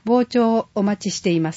傍聴をお待ちしています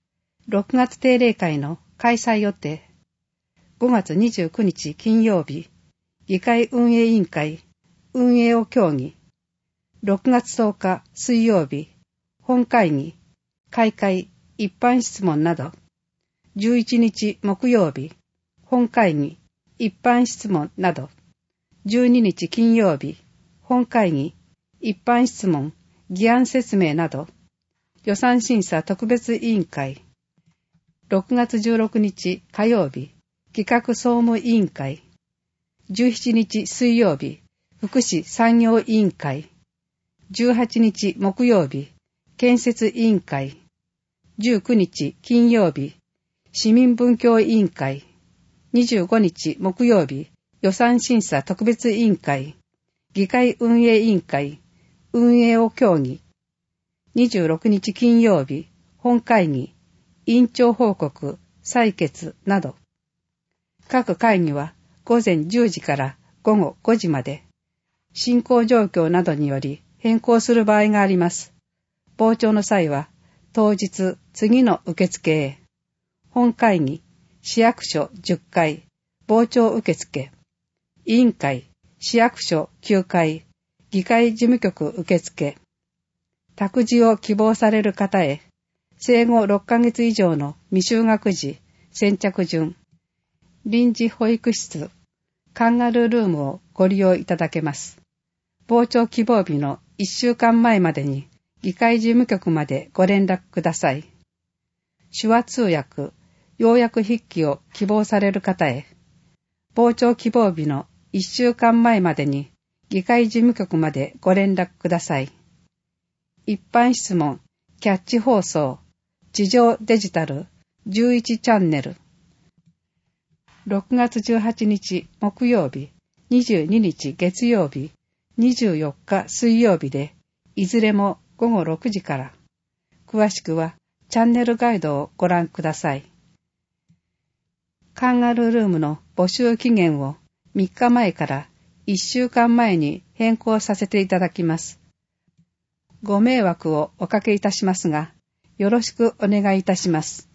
。6月定例会の開催予定。5月29日金曜日、議会運営委員会、運営を協議。6月10日水曜日、本会議、開会、一般質問など。11日木曜日、本会議、一般質問など。12日金曜日、本会議、一般質問、議案説明など。予算審査特別委員会。6月16日火曜日、企画総務委員会。17日水曜日、福祉産業委員会。18日木曜日、建設委員会。19日金曜日、市民文教委員会。25日木曜日、予算審査特別委員会。議会運営委員会。運営を協議。26日金曜日、本会議、委員長報告、採決など。各会議は午前10時から午後5時まで、進行状況などにより変更する場合があります。傍聴の際は、当日次の受付へ。本会議、市役所10階、傍聴受付。委員会、市役所9階、議会事務局受付。託児を希望される方へ、生後6ヶ月以上の未就学児、先着順、臨時保育室、カンガルールームをご利用いただけます。傍聴希望日の1週間前までに、議会事務局までご連絡ください。手話通訳、要約筆記を希望される方へ、傍聴希望日の1週間前までに、議会事務局までご連絡ください。一般質問、キャッチ放送、地上デジタル、11チャンネル。6月18日木曜日、22日月曜日、24日水曜日で、いずれも午後6時から。詳しくはチャンネルガイドをご覧ください。カンガルールームの募集期限を3日前から1週間前に変更させていただきます。ご迷惑をおかけいたしますが、よろしくお願いいたします。